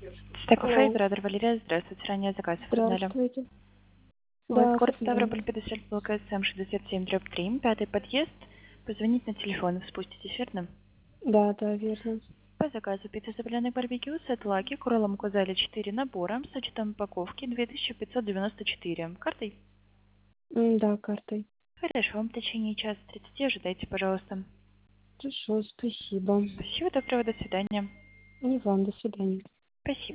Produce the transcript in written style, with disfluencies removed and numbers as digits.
Stack Алло, оператор Валерия, здравствуйте. Ранее заказ оформляли. здравствуйте. Ой, Да, город оформляли. Ставрополь, 50 блока СМ 67/3, пятый подъезд. Позвонить на телефон, спуститесь, верно? Да, да, верно. По заказу пицца запыленный барбекю, сет лаки, куралом кузали 4 набора с учетом упаковки 2594. Картой? Да, картой. Хорошо, в течение часа 30 ожидайте, пожалуйста. Хорошо, спасибо. Всего доброго, до свидания. И вам, до свидания. Спасибо.